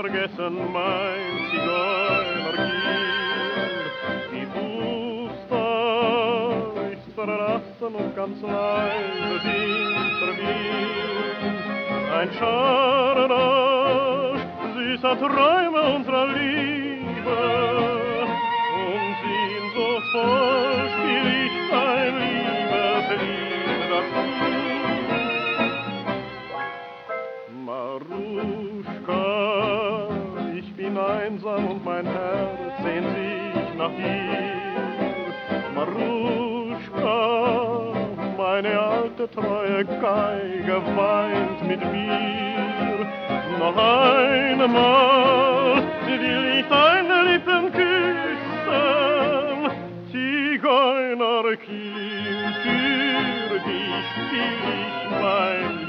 vergessen, mein Zigeunerkind. Die Fuster ist verlassen und ganz leise singt der Wind. Ein Scharner süßer Träume unserer Liebe und sehnsuchtsvoll spiel ich dein Liebeslied dazu. Maruschka, ich bin einsam und mein Herz sehnt sich nach dir. Maruschka, meine alte treue Geige weint mit mir. Noch einmal will ich deine Lippen küssen, Zigeunerkind, für dich spiel ich mein